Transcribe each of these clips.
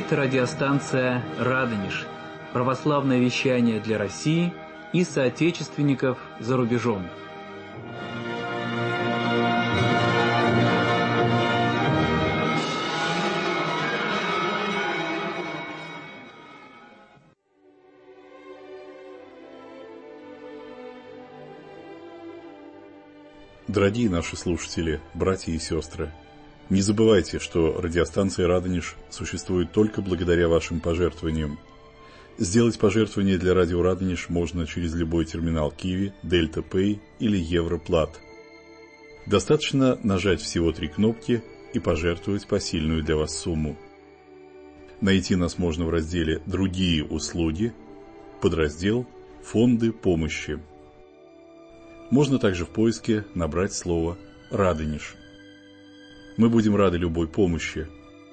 говорит радиостанция «Радонеж». Православное вещание для России и соотечественников за рубежом. Дорогие наши слушатели, братья и сестры, не забывайте, что радиостанция «Радонеж» существует только благодаря вашим пожертвованиям. Сделать пожертвование для радио «Радонеж» можно через любой терминал Киви, Дельта Pay или Европлат. Достаточно нажать всего 3 кнопки и пожертвовать посильную для вас сумму. Найти нас можно в разделе «Другие услуги», подраздел «Фонды помощи». Можно также в поиске набрать слово «Радонеж». Мы будем рады любой помощи.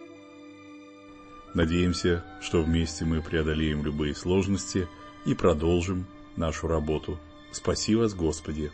Надеемся, что вместе мы преодолеем любые сложности и продолжим нашу работу. Спаси вас, Господи!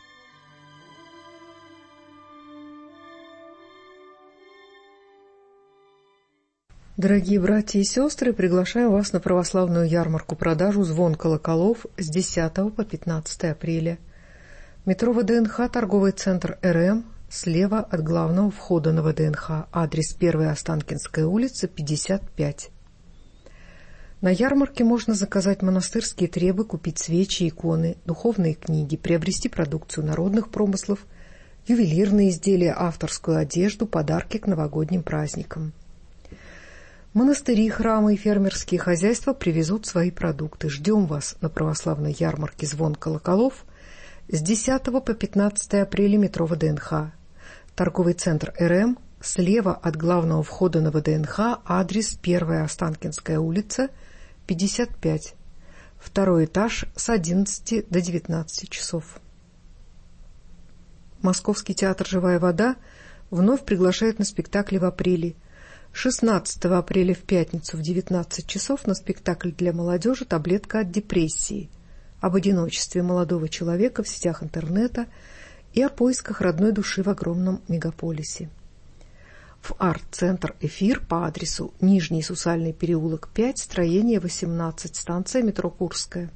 Дорогие братья и сестры, приглашаю вас на православную ярмарку-продажу «Звон колоколов» с 10 по 15 апреля. Метро ВДНХ, торговый центр РМ, слева от главного входа на ВДНХ, адрес 1 Останкинская улица, 55. На ярмарке можно заказать монастырские требы, купить свечи, иконы, духовные книги, приобрести продукцию народных промыслов, ювелирные изделия, авторскую одежду, подарки к новогодним праздникам. Монастыри, храмы и фермерские хозяйства привезут свои продукты. Ждем вас на православной ярмарке «Звон колоколов» с 10 по 15 апреля, метро ВДНХ. Торговый центр РМ, слева от главного входа на ВДНХ, адрес 1 Останкинская улица, 55. Второй этаж с 11 до 19 часов. Московский театр «Живая вода» вновь приглашает на спектакли в апреле. 16 апреля в пятницу в 19 часов на спектакль для молодежи «Таблетка от депрессии», об одиночестве молодого человека в сетях интернета и о поисках родной души в огромном мегаполисе. В арт-центр «Эфир» по адресу Нижний Сусальный переулок, 5, строение 18, станция метро Курская.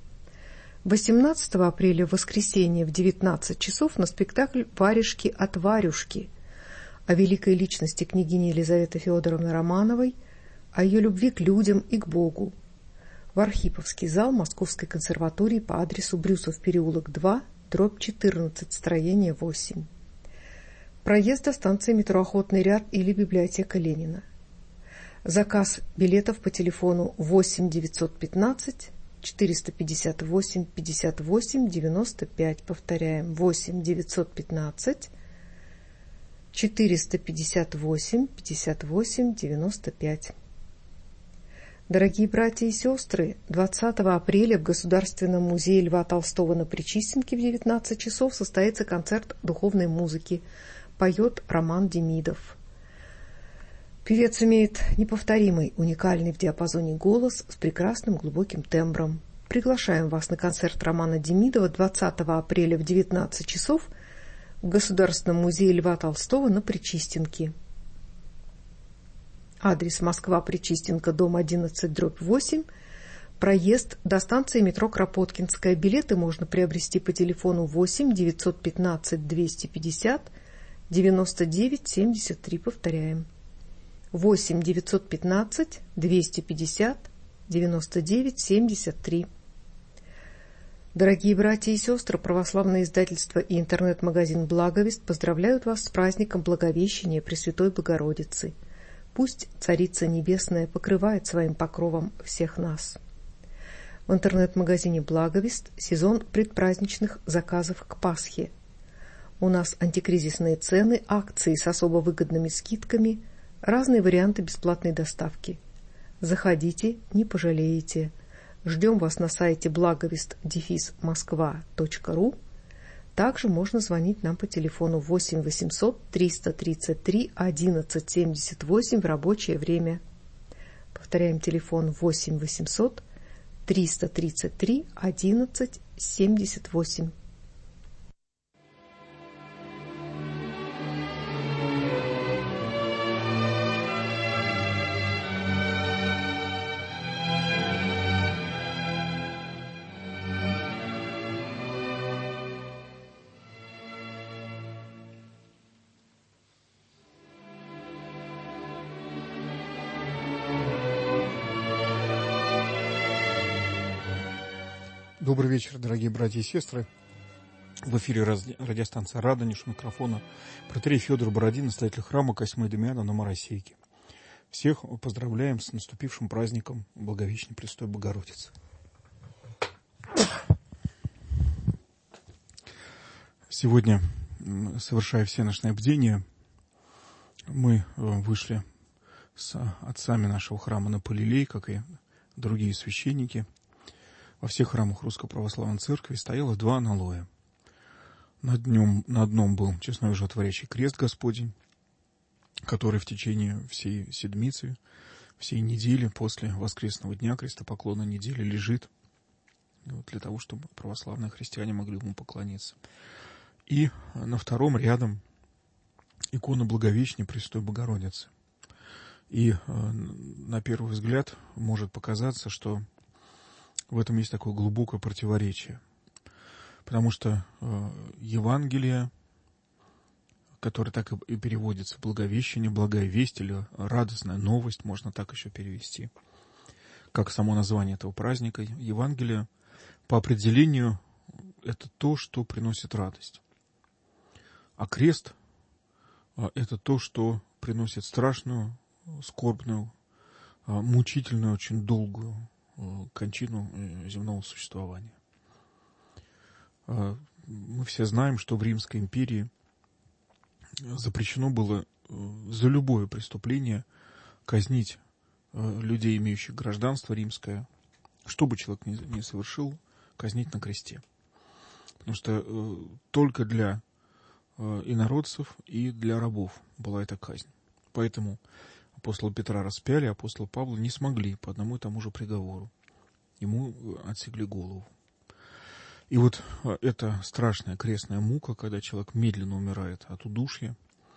18 апреля в воскресенье в 19 часов на спектакль «Варежки от Варюшки» о великой личности княгини Елизаветы Федоровны Романовой, о ее любви к людям и к Богу. В Архиповский зал Московской консерватории по адресу Брюсов переулок 2, дробь 14, строение 8. Проезд до станции метро Охотный ряд или библиотека Ленина. Заказ билетов по телефону 8 915 458 58 95. Повторяем, 8 915 458 58 95. Дорогие братья и сестры, 20 апреля в Государственном музее Льва Толстого на Пречистенке в 19 часов состоится концерт духовной музыки. Поет Роман Демидов. Певец имеет неповторимый, уникальный в диапазоне голос с прекрасным глубоким тембром. Приглашаем вас на концерт Романа Демидова 20 апреля в 19 часов в Государственном музее Льва Толстого на Пречистенке. Адрес: Москва, Пречистенка, дом 11, дробь 8. Проезд до станции метро Кропоткинская. Билеты можно приобрести по телефону 8 915 250 99 73. Повторяем, 8 915 250 99 73. Дорогие братья и сестры, православное издательство и интернет-магазин «Благовест» поздравляют вас с праздником Благовещения Пресвятой Богородицы. Пусть Царица Небесная покрывает своим покровом всех нас. В интернет-магазине «Благовест» сезон предпраздничных заказов к Пасхе. У нас антикризисные цены, акции с особо выгодными скидками, разные варианты бесплатной доставки. Заходите, не пожалеете. Ждем вас на сайте благовест-москва.ру. Также можно звонить нам по телефону 8 800 333 11 78 в рабочее время. Повторяем, телефон 8 800 333 11 78. Добрый вечер, дорогие братья и сестры. В эфире радиостанция «Радонеж», у микрофона протоиерей Федор Бородин, настоятель храма Косьмы Дамиана на Моросейке. Всех поздравляем с наступившим праздником Благовещения Престой Богородицы. Сегодня, совершая всенощное бдение, мы вышли с отцами нашего храма на Полилей, как и другие священники. Во всех храмах Русской Православной Церкви стояло два аналоя. На одном был честной животворящий крест Господень, который в течение всей седмицы, всей недели, после воскресного дня, крестопоклонной недели, лежит для того, чтобы православные христиане могли ему поклониться. И на втором рядом икона Благовещения Престой Богородицы. И на первый взгляд может показаться, что в этом есть такое глубокое противоречие. Потому что Евангелие, которое так и переводится Благовещение, благая весть или радостная новость, можно так еще перевести, как само название этого праздника, Евангелие по определению это то, что приносит радость. А крест это то, что приносит страшную, скорбную, мучительную, очень долгую кончину земного существования. Мы все знаем, что в Римской империи запрещено было за любое преступление казнить людей, имеющих гражданство римское, что бы человек ни совершил, казнить на кресте. Потому что только для инородцев и для рабов была эта казнь. Поэтому апостола Петра распяли, апостола Павла не смогли по одному и тому же приговору. Ему отсекли голову. И вот эта страшная крестная мука, когда человек медленно умирает от удушья,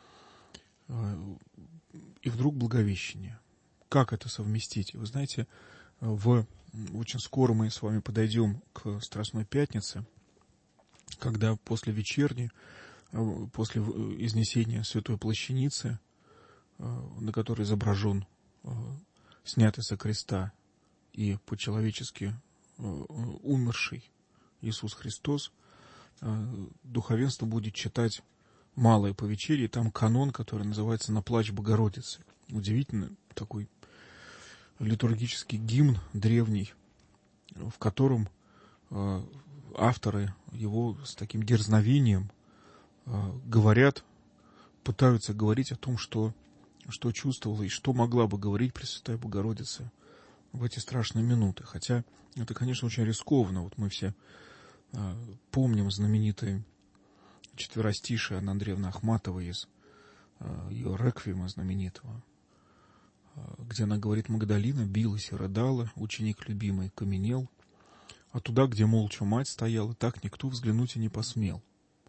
и вдруг Благовещение. Как это совместить? Вы знаете, очень скоро мы с вами подойдем к Страстной Пятнице, когда после вечерни, после изнесения Святой Плащаницы, на которой изображен снятый со креста и по-человечески умерший Иисус Христос, духовенство будет читать малое по вечере, там канон, который называется «На плач Богородицы». Удивительный такой литургический гимн древний, в котором авторы его с таким дерзновением говорят, пытаются говорить о том, что чувствовала и что могла бы говорить Пресвятая Богородица в эти страшные минуты. Хотя это, конечно, очень рискованно. Вот мы все помним знаменитые четверостишие Анны Андреевны Ахматовой из ее реквиема знаменитого, где она говорит: «Магдалина билась и рыдала, ученик любимый каменел, а туда, где молча мать стояла, так никто взглянуть и не посмел».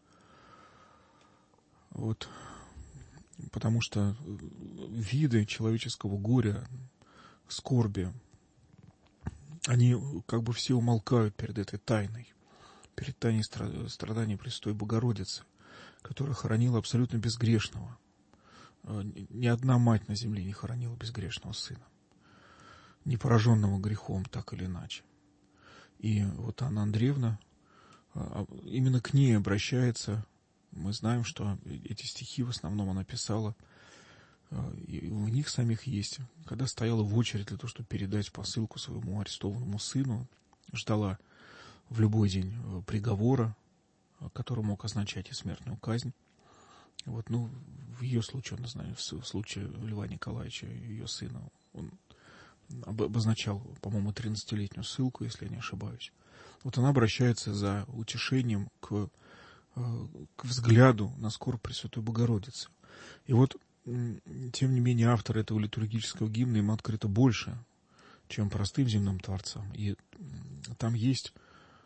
Вот. Потому что виды человеческого горя, скорби, они как бы все умолкают перед этой тайной, перед тайной страданий Престой Богородицы, которая хоронила абсолютно безгрешного. Ни одна мать на земле не хоронила безгрешного сына, не пораженного грехом так или иначе. И вот Анна Андреевна, именно к ней обращается. Мы знаем, что эти стихи в основном она писала, и в них самих есть, когда стояла в очередь для того, чтобы передать посылку своему арестованному сыну, ждала в любой день приговора, который мог означать и смертную казнь. Вот, в ее случае, в случае Льва Николаевича, ее сына, он обозначал, по-моему, 13-летнюю ссылку, если я не ошибаюсь. Вот она обращается за утешением к взгляду на скорбь Пресвятой Богородицы. И вот, тем не менее, автор этого литургического гимна им открыто больше, чем простым земным творцам. И там есть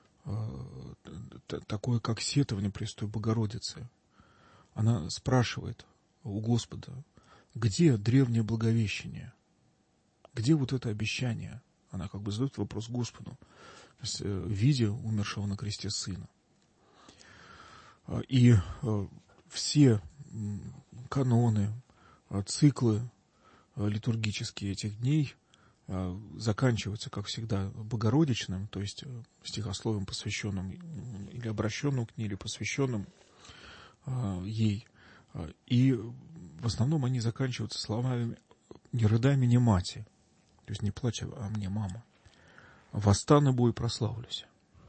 такое, как сетование Престой Богородицы. Она спрашивает у Господа: где древнее Благовещение? Где вот это обещание? Она как бы задает вопрос Господу, видя умершего на кресте сына. И все каноны, циклы литургические этих дней заканчивается, как всегда, богородичным, то есть стихословием, посвященным или обращенным к ней, или посвященным ей. И в основном они заканчиваются словами «Не рыдай меня, мати», то есть не плачь, а мне, мама. «Восстану бо и прославлюсь».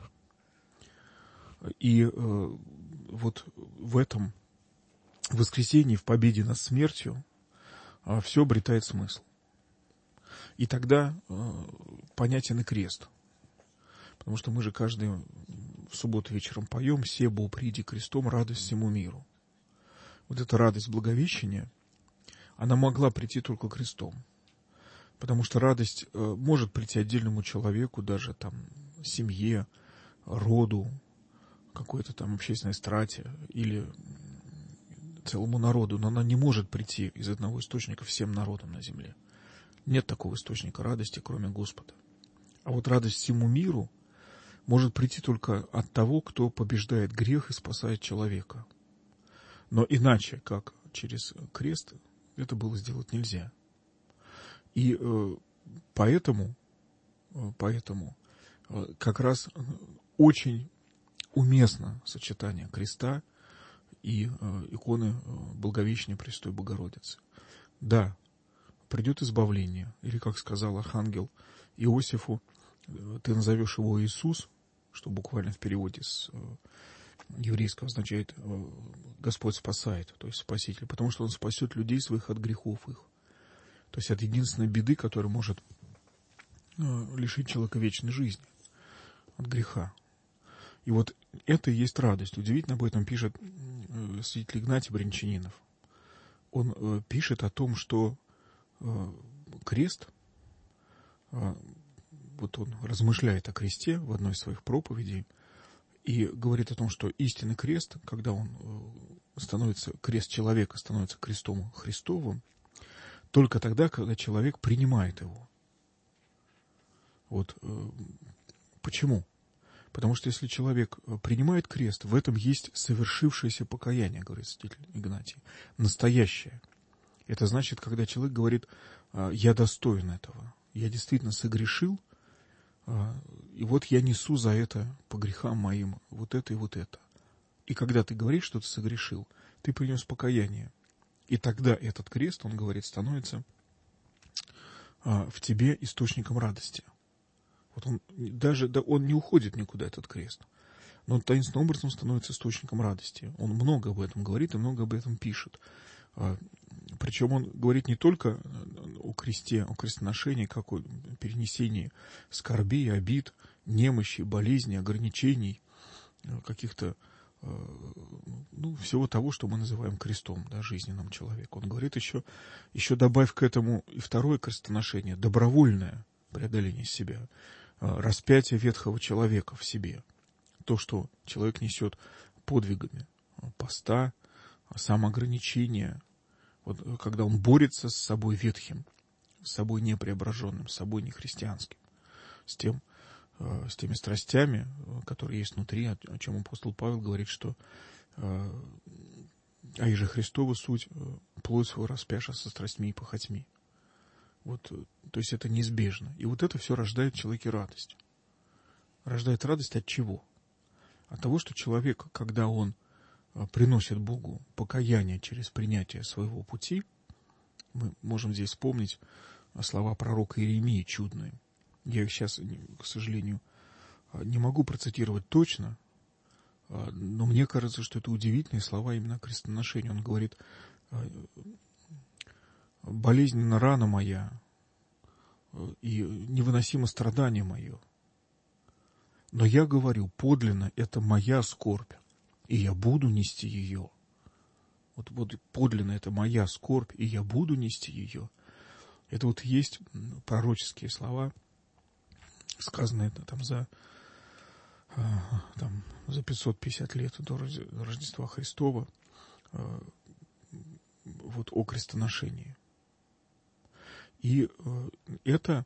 И вот в этом воскресении, в победе над смертью, все обретает смысл. И тогда понятен и крест. Потому что мы же каждую в субботу вечером поем «Се бо приди крестом, радость всему миру». Вот эта радость Благовещения, она могла прийти только крестом. Потому что радость может прийти отдельному человеку, даже там семье, роду, какой-то там общественной страте или целому народу, но она не может прийти из одного источника всем народам на земле. Нет такого источника радости, кроме Господа. А вот радость всему миру может прийти только от того, кто побеждает грех и спасает человека. Но иначе, как через крест, это было сделать нельзя. И поэтому как раз очень уместно сочетание креста и иконы Благовещения Пресвятой Богородицы. Да, придет избавление, или, как сказал архангел Иосифу, ты назовешь его Иисус, что буквально в переводе с еврейского означает Господь спасает, то есть Спаситель, потому что Он спасет людей своих от грехов их. То есть от единственной беды, которая может лишить человека вечной жизни, от греха. И вот это и есть радость. Удивительно об этом пишет святитель Игнатий Брянчанинов. Он пишет о том, что крест, вот он размышляет о кресте в одной из своих проповедей и говорит о том, что истинный крест, когда он становится, крест человека становится крестом Христовым, только тогда, когда человек принимает его. Вот почему? Потому что если человек принимает крест, в этом есть совершившееся покаяние, говорит святитель Игнатий, настоящее. Это значит, когда человек говорит, я достоин этого, я действительно согрешил, и вот я несу за это по грехам моим вот это и вот это. И когда ты говоришь, что ты согрешил, ты принес покаяние. И тогда этот крест, он говорит, становится в тебе источником радости. Вот он даже, да, он не уходит никуда, этот крест. Но он таинственным образом становится источником радости. Он много об этом говорит и много об этом пишет. Причем он говорит не только о кресте, о крестоношении, как о перенесении скорбей, обид, немощи, болезней, ограничений, каких-то, всего того, что мы называем крестом, да, жизненным человеку. Он говорит еще добавь к этому и второе крестоношение, добровольное преодоление себя, распятие ветхого человека в себе. То, что человек несет подвигами поста, самоограничения, вот, когда он борется с собой ветхим, с собой непреображенным, с собой нехристианским, с теми страстями, которые есть внутри, о чем апостол Павел говорит, что «А иже Христова суть, плоть свою распяша со страстьми и похотьми». Вот, то есть это неизбежно. И вот это все рождает в человеке радость. Рождает радость от чего? От того, что человек, когда он приносит Богу покаяние через принятие своего пути, мы можем здесь вспомнить слова пророка Иеремии чудные. Я их сейчас, к сожалению, не могу процитировать точно, но мне кажется, что это удивительные слова именно о крестоношении. Он говорит: болезненна рана моя, и невыносимо страдание мое. Но я говорю, подлинно это моя скорбь, и я буду нести ее. Вот подлинно это моя скорбь, и я буду нести ее. Это вот есть пророческие слова, сказанные за 550 лет до Рождества Христова, вот о крестоношении. И это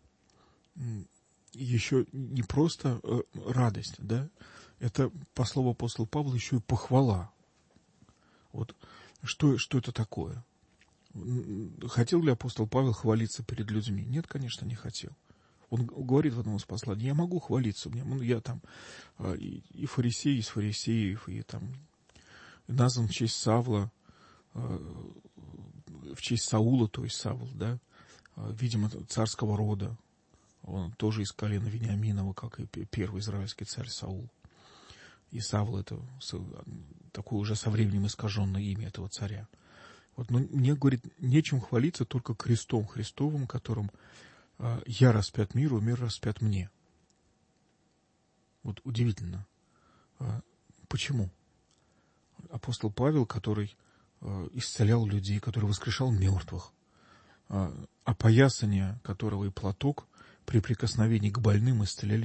еще не просто радость, да, это, по слову апостола Павла, еще и похвала. Вот что это такое? Хотел ли апостол Павел хвалиться перед людьми? Нет, конечно, не хотел. Он говорит в одном из посланий: я могу хвалиться, я там и фарисей из фарисеев, и там назван в честь Савла, в честь Саула, то есть Савл, да, видимо, царского рода. Он тоже из колена Вениаминова, как и первый израильский царь Саул. И Савл — это такое уже со временем искаженное имя этого царя. Вот, но мне, говорит, нечем хвалиться, только крестом Христовым, которым я распят миру, мир распят мне. Вот удивительно. Почему? Апостол Павел, который исцелял людей, который воскрешал мертвых, опоясание которого и платок при прикосновении к больным исцеляли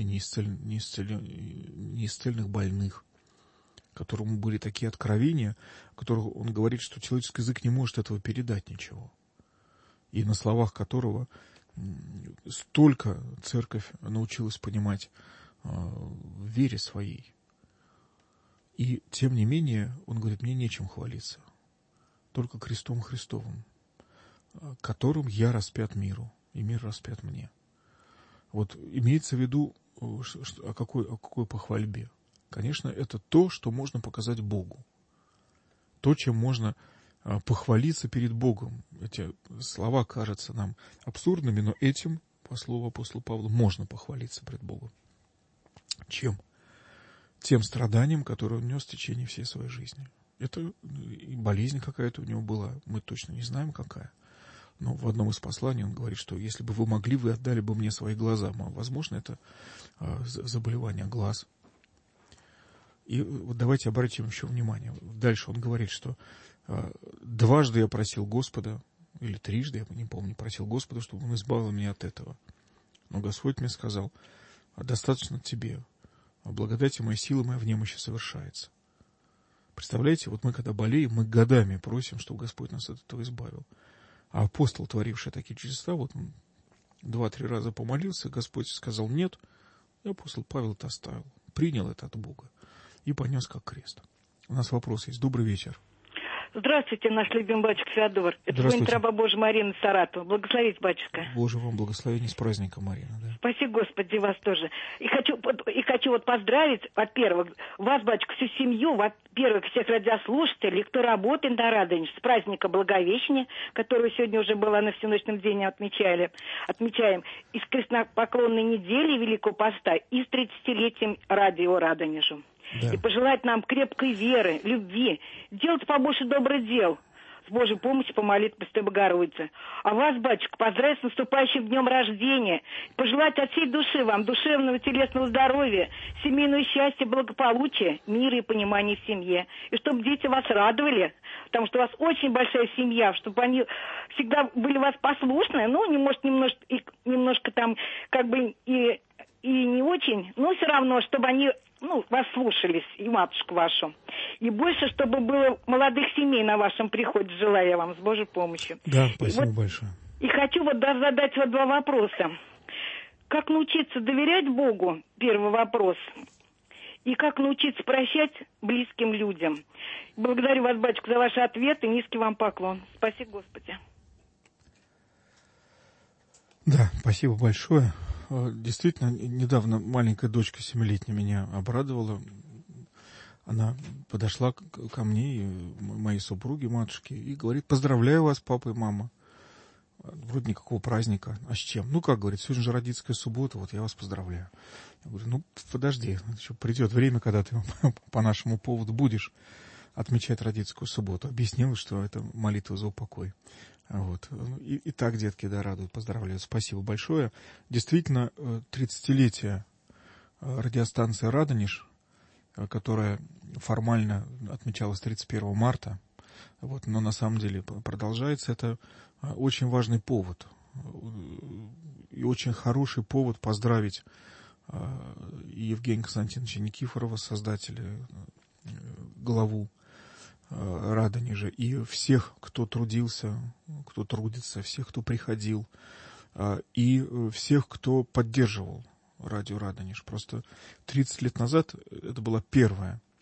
неисцеленных больных, которому были такие откровения, о которых он говорит, что человеческий язык не может этого передать ничего. И на словах которого столько церковь научилась понимать в вере своей. И тем не менее, он говорит, мне нечем хвалиться, только крестом Христовым, которым я распят миру, и мир распят мне. Вот имеется в виду о какой похвальбе? Конечно, это то, что можно показать Богу. То, чем можно похвалиться перед Богом. Эти слова кажутся нам абсурдными, но этим, по слову апостола Павла, можно похвалиться пред Богом. Чем? Тем страданием, которое он нес в течение всей своей жизни. Это и болезнь какая-то у него была, мы точно не знаем, какая. Но в одном из посланий он говорит, что если бы вы могли, вы отдали бы мне свои глаза. Возможно, это заболевание глаз. И вот давайте обратим еще внимание. Дальше он говорит, что дважды я просил Господа, или трижды, я не помню, просил Господа, чтобы он избавил меня от этого. Но Господь мне сказал: достаточно тебе, благодать моя, сила моя в немощи совершается. Представляете, вот мы когда болеем, мы годами просим, чтобы Господь нас от этого избавил. А апостол, творивший такие чудеса, вот он 2-3 раза помолился, Господь сказал нет, и апостол Павел это оставил, принял это от Бога и понес как крест. У нас вопрос есть. Добрый вечер. Здравствуйте, наш любимый батюшка Феодор. Это звонит раба Божия Марина из Саратова. Благословите, батюшка. Боже вам благословение, с праздником, Марина. Да? Спаси Господи вас тоже. И хочу вот поздравить, во-первых, вас, батюшка, всю семью, во-первых, всех радиослушателей, кто работает на Радонеж, с праздника Благовещения, которую сегодня уже была на всеночном день отмечаем, и с крестнопоклонной недели Великого Поста, и с 30-летием радио Радонежу. Да. И пожелать нам крепкой веры, любви, делать побольше добрых дел. С Божьей помощью помолиться Престой Богородице. А вас, батюшка, поздравить с наступающим днем рождения. Пожелать от всей души вам душевного, телесного здоровья, семейного счастья, благополучия, мира и понимания в семье. И чтобы дети вас радовали, потому что у вас очень большая семья, чтобы они всегда были вас послушны, ну, может, немножко там, как бы, и не очень, но все равно, чтобы они, вас слушались, и матушку вашу. И больше, чтобы было молодых семей на вашем приходе, желаю я вам, с Божьей помощью. Да, спасибо большое. И хочу задать 2 вопроса. Как научиться доверять Богу? Первый вопрос. И как научиться прощать близким людям? Благодарю вас, батюшка, за ваши ответы. Низкий вам поклон. Спаси Господи. Да, спасибо большое. Действительно, недавно маленькая дочка 7-летняя меня обрадовала. Она подошла ко мне, и моей супруге, матушке, и говорит: поздравляю вас, папа и мама. Вроде никакого праздника. А с чем? Как говорит, сегодня же родительская суббота, вот я вас поздравляю. Я говорю, подожди, еще придет время, когда ты по нашему поводу будешь отмечать родительскую субботу. Объяснила, что это молитва за упокой. Вот. И так детки, да, радуют, поздравляют. Спасибо большое. Действительно, 30-летие радиостанции «Радонеж», которая формально отмечалась 31 марта, но на самом деле продолжается, это очень важный повод. И очень хороший повод поздравить и Евгения Константиновича Никифорова, создателя, главу Радонежа, и всех, кто трудился, кто трудится, всех, кто приходил, и всех, кто поддерживал радио Радонеж. Просто 30 лет назад это была первая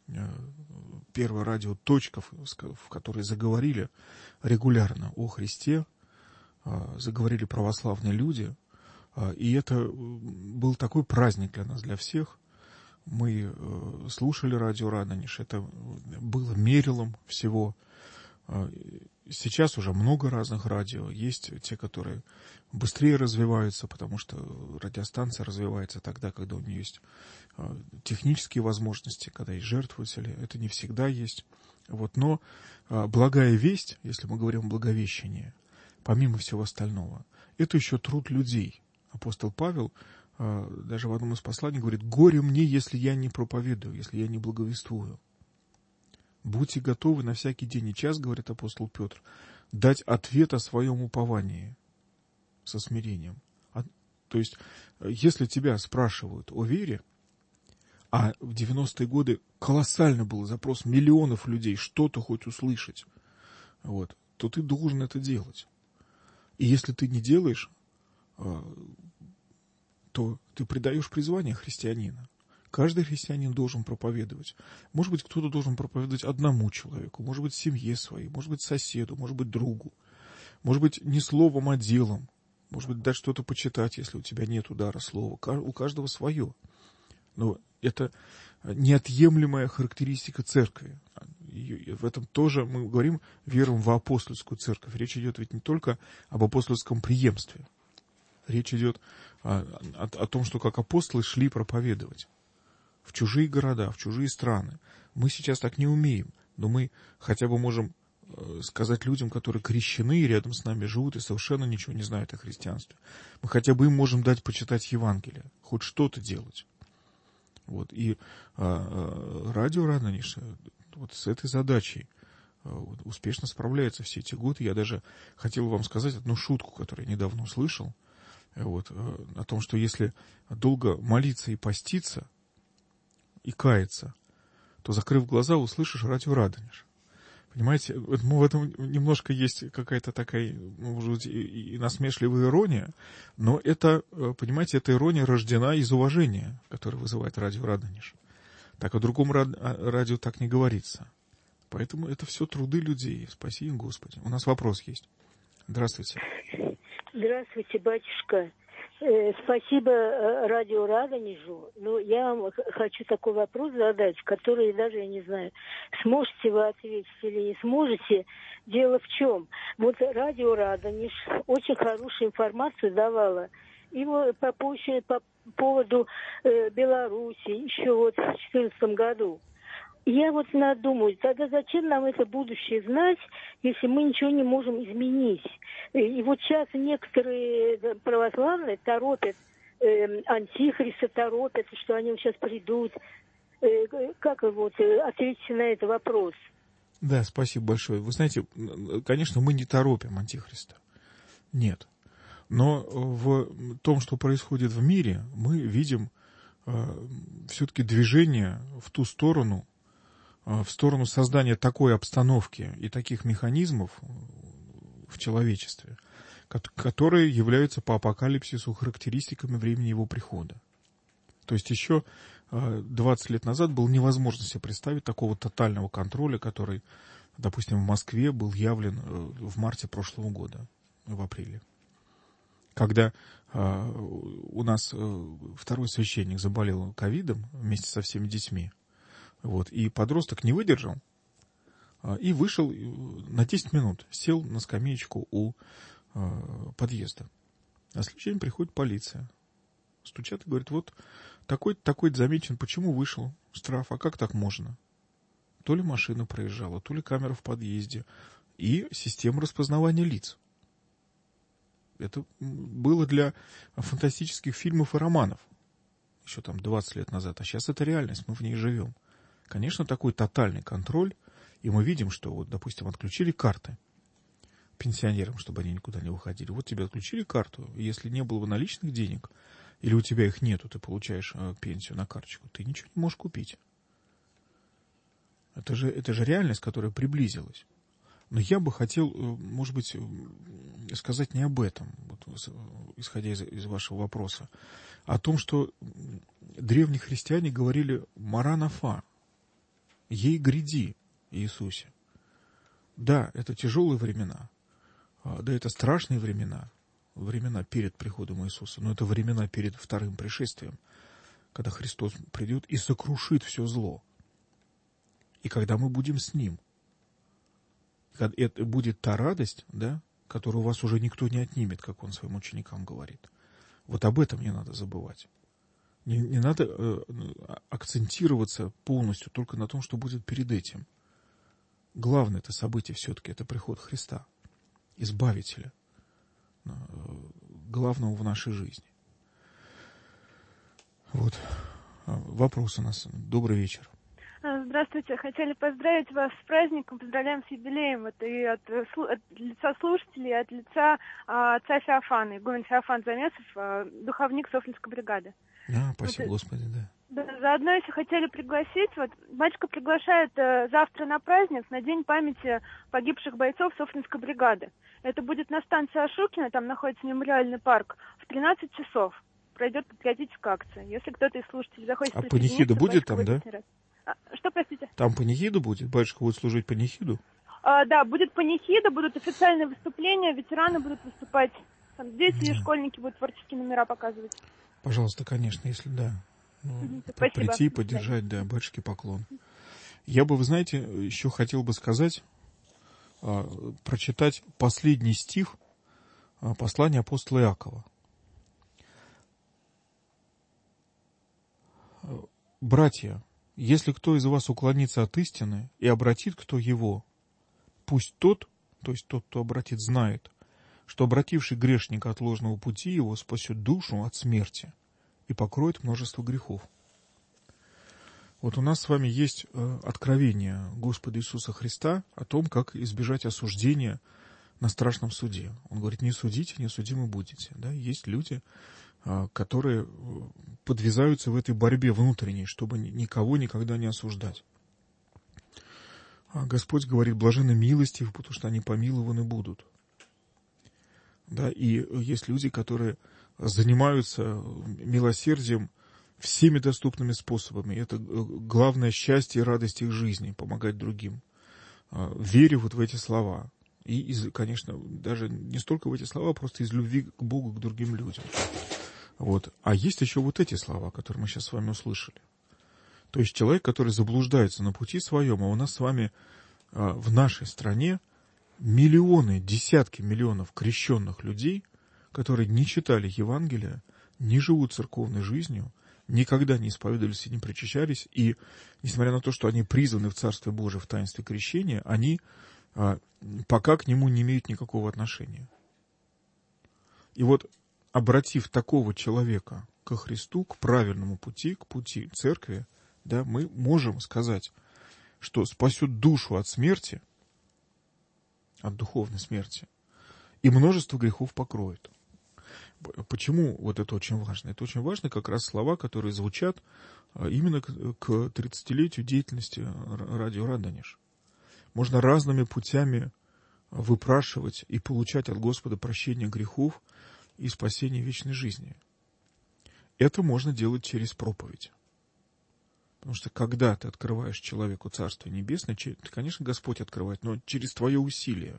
первая радиоточка, в которой заговорили регулярно о Христе, заговорили православные люди. И это был такой праздник для нас, для всех. Мы слушали радио Радонеж, это было мерилом всего. Сейчас уже много разных радио. Есть те, которые быстрее развиваются, потому что радиостанция развивается тогда, когда у нее есть технические возможности, когда есть жертвователи. Это не всегда есть. Вот. Но благая весть, если мы говорим о благовещании, помимо всего остального, это еще труд людей. Апостол Павел даже в одном из посланий говорит: «Горе мне, если я не проповедую, если я не благовествую». Будьте готовы на всякий день и час, говорит апостол Петр, дать ответ о своем уповании со смирением. То есть, если тебя спрашивают о вере, а в 90-е годы колоссальный был запрос миллионов людей что-то хоть услышать, вот, то ты должен это делать. И если ты не делаешь, то ты предаешь призвание христианина. Каждый христианин должен проповедовать. Может быть, кто-то должен проповедовать одному человеку, может быть, семье своей, может быть, соседу, может быть, другу. Может быть, не словом, а делом. Может быть, дать что-то почитать, если у тебя нет удара слова. У каждого свое. Но это неотъемлемая характеристика церкви. И в этом тоже мы говорим, веруем в апостольскую церковь. Речь идет ведь не только об апостольском преемстве. Речь идет о том, что как апостолы шли проповедовать в чужие города, в чужие страны. Мы сейчас так не умеем, но мы хотя бы можем сказать людям, которые крещены и рядом с нами живут и совершенно ничего не знают о христианстве. Мы хотя бы им можем дать почитать Евангелие, хоть что-то делать. Вот. И радио Радонеж вот с этой задачей успешно справляется все эти годы. Я даже хотел вам сказать одну шутку, которую я недавно услышал, вот, о том, что если долго молиться и поститься, и каяться, то, закрыв глаза, услышишь радио Радонеж. Понимаете, в этом немножко есть какая-то такая, может быть, и насмешливая ирония, но это, понимаете, эта ирония рождена из уважения, которое вызывает радио Радонеж. Так о другом радио так не говорится. Поэтому это все труды людей. Спаси им, Господи. У нас вопрос есть. Здравствуйте. Здравствуйте, батюшка. Спасибо радио Радонежу. Но я вам хочу такой вопрос задать, который даже, я не знаю, сможете вы ответить или не сможете. Дело в чем? Вот радио Радонеж очень хорошую информацию давала. И вот по поводу Беларуси еще вот в 2014 году. Я вот думаю, тогда зачем нам это будущее знать, если мы ничего не можем изменить? И вот сейчас некоторые православные торопят, антихриста торопят, что они сейчас придут. Как вот ответите на этот вопрос? Да, спасибо большое. Вы знаете, конечно, мы не торопим антихриста. Нет. Но в том, что происходит в мире, мы видим все-таки движение в ту сторону, в сторону создания такой обстановки и таких механизмов в человечестве, которые являются по апокалипсису характеристиками времени его прихода. То есть еще 20 лет назад было невозможно себе представить такого тотального контроля, который, допустим, в Москве был явлен в марте прошлого года, в апреле. Когда у нас второй священник заболел ковидом вместе со всеми детьми, вот, и подросток не выдержал и вышел на 10 минут, сел на скамеечку у подъезда. А в следующий день приходит полиция. Стучат и говорят: вот такой-то замечен, почему вышел? Штраф, а как так можно? То ли машина проезжала, то ли камера в подъезде. И система распознавания лиц. Это было для фантастических фильмов и романов еще там 20 лет назад. А сейчас это реальность, мы в ней живем. Конечно, такой тотальный контроль, и мы видим, что, вот, допустим, отключили карты пенсионерам, чтобы они никуда не выходили. Вот тебе отключили карту, и если не было бы наличных денег, или у тебя их нету, ты получаешь пенсию на карточку, ты ничего не можешь купить. Это же реальность, которая приблизилась. Но я бы хотел, может быть, сказать не об этом, вот, исходя из вашего вопроса, а о том, что древние христиане говорили «маранафа». ей гряди, Иисусе. Да, это тяжелые времена, да, это страшные времена, времена перед приходом Иисуса, но это времена перед вторым пришествием, когда Христос придет и сокрушит все зло. И когда мы будем с Ним, это будет та радость, да, которую у вас уже никто не отнимет, как Он своим ученикам говорит. Вот об этом не надо забывать. Не надо акцентироваться полностью только на том, что будет перед этим. Главное это событие все-таки, это приход Христа, Избавителя, главного в нашей жизни. Вот. Вопрос у нас. Добрый вечер. Здравствуйте. Хотели поздравить вас с праздником. Поздравляем с юбилеем. Это и от лица слушателей, и от лица отца Феофана, игумен Феофан Замесов, духовник Софьинской бригады. Спасибо, Господи, да. Да. Заодно, если хотели пригласить, вот батюшка приглашает завтра на праздник, на День памяти погибших бойцов Софьинской бригады. Это будет на станции Ашукина, там находится мемориальный парк, в 13 часов. Пройдет патриотическая акция. Если кто-то из слушателей захочет присоединиться... панихида будет там, да? Что, простите? Там панихида будет? Батюшка будет служить панихиду? Да, будет панихида, будут официальные выступления, ветераны будут выступать, там дети и школьники будут творческие номера показывать. Пожалуйста, конечно, если да. Спасибо. Прийти, поддержать, да, батюшке поклон. Я бы, вы знаете, еще хотел бы сказать, прочитать последний стих послания апостола Иакова. Братья, если кто из вас уклонится от истины и обратит кто его, пусть тот, то есть тот, кто обратит, знает, что обративший грешника от ложного пути его спасет душу от смерти и покроет множество грехов. Вот у нас с вами есть откровение Господа Иисуса Христа о том, как избежать осуждения на страшном суде. Он говорит, не судите, не судимы будете. Да? Есть люди, которые подвязаются в этой борьбе внутренней, чтобы никого никогда не осуждать. Господь говорит, блаженны милостивы, потому что они помилованы будут. Да, и есть люди, которые занимаются милосердием всеми доступными способами. Это главное счастье и радость их жизни, помогать другим. Верю вот в эти слова. И, конечно, даже не столько в эти слова, просто из любви к Богу, к другим людям. Вот. А есть еще вот эти слова, которые мы сейчас с вами услышали. То есть человек, который заблуждается на пути своем, а у нас с вами в нашей стране миллионы, десятки миллионов крещенных людей, которые не читали Евангелия, не живут церковной жизнью, никогда не исповедовались и не причащались, и, несмотря на то, что они призваны в Царстве Божие в таинстве крещения, они пока к нему не имеют никакого отношения. И вот, обратив такого человека ко Христу, к правильному пути, к пути церкви, да, мы можем сказать, что спасет душу от смерти, от духовной смерти, и множество грехов покроет. Почему вот это очень важно? Это очень важно как раз слова, которые звучат именно к 30-летию деятельности радио «Радонеж». Можно разными путями выпрашивать и получать от Господа прощение грехов и спасение вечной жизни. Это можно делать через проповедь. Потому что когда ты открываешь человеку Царство Небесное, конечно, Господь открывает, но через твое усилие.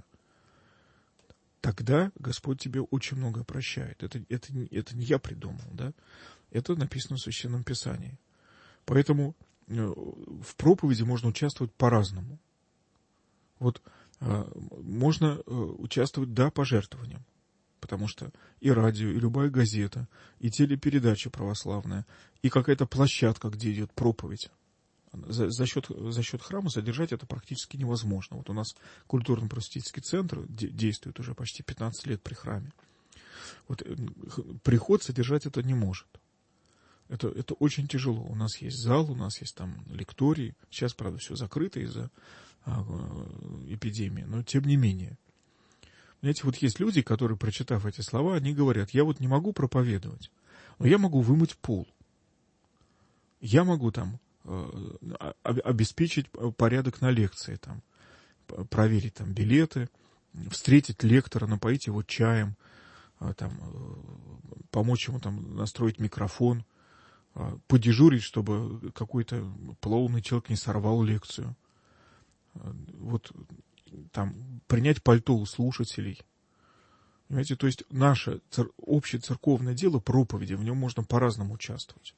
Тогда Господь тебе очень многое прощает. Это не я придумал, да? Это написано в Священном Писании. Поэтому в проповеди можно участвовать по-разному. Вот можно участвовать, да, пожертвованием. Потому что и радио, и любая газета, и телепередача православная, и какая-то площадка, где идет проповедь. За счет храма содержать это практически невозможно. Вот у нас культурно-просветительский центр действует уже почти 15 лет при храме. Вот приход содержать это не может. Это очень тяжело. У нас есть зал, у нас есть там лектории. Сейчас, правда, все закрыто из-за эпидемии, но тем не менее. Знаете, вот есть люди, которые, прочитав эти слова, они говорят, я вот не могу проповедовать, но я могу вымыть пол. Я могу там обеспечить порядок на лекции, там, проверить там билеты, встретить лектора, напоить его чаем, там, помочь ему там настроить микрофон, подежурить, чтобы какой-то полоумный человек не сорвал лекцию. Вот там принять пальто у слушателей. Понимаете, то есть наше общее церковное дело, проповеди, в нем можно по-разному участвовать.